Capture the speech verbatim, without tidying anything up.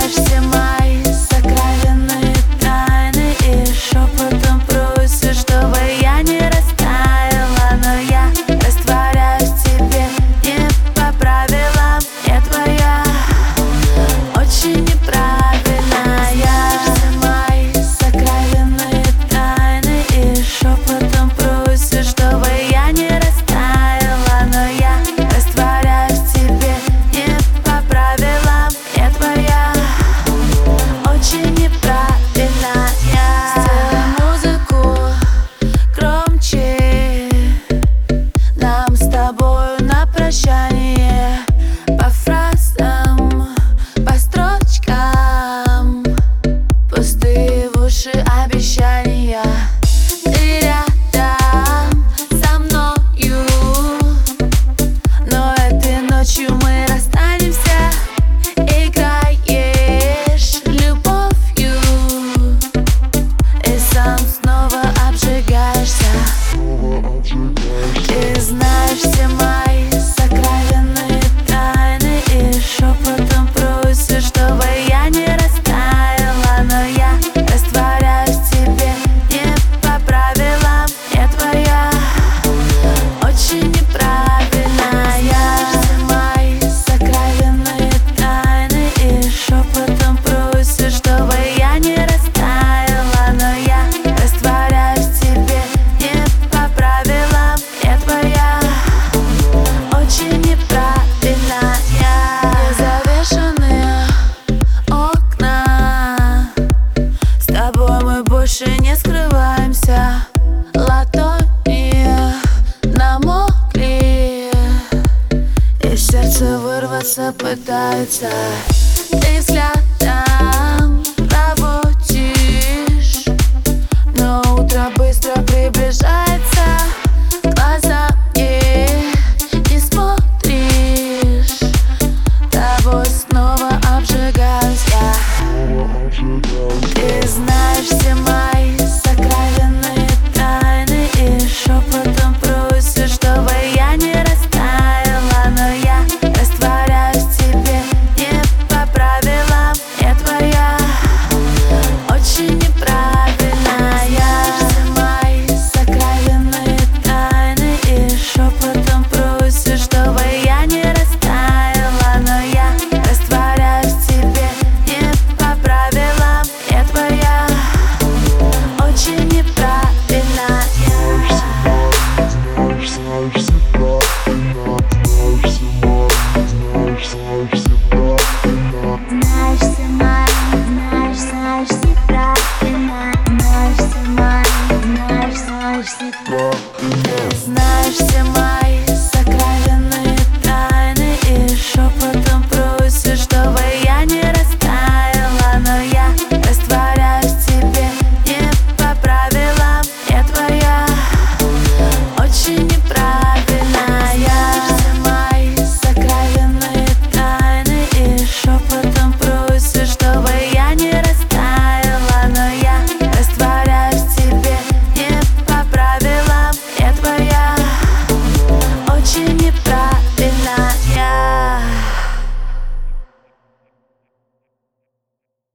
знаешь все мои сокровенные тайны и шепотом просишь, чтобы я не растаяла. Но я растворяюсь в тебе не по правилам. Я твоя, очень неправильная. Все мои сокровенные тайны и шепотом просишь, чтобы я не растаяла. Но я растворяюсь в тебе не по правилам. Я твоя, очень неправильная. Сделай музыку громче, нам с тобою на прощание. По фразам, по строчкам, пустые в уши обещания. Ты рядом со мною, но этой ночью мы расстанемся. Играешь любовью и сам снова обжигаешься. Ты знаешь все мои сокровенные тайны и шепотом просишь, чтобы я не растаяла. Но я растворяюсь в тебе не по правилам. Я твоя, очень неправильная. Все мои сокровенные тайны и шепотом просишь, чтобы я не растаяла. Но я растворяюсь в тебе не по правилам. Я твоя, очень неправильная. Незавешенные окна, с тобой мы больше не скрываемся. Ладони намокли, и сердце вырваться пытается. Ты взгляд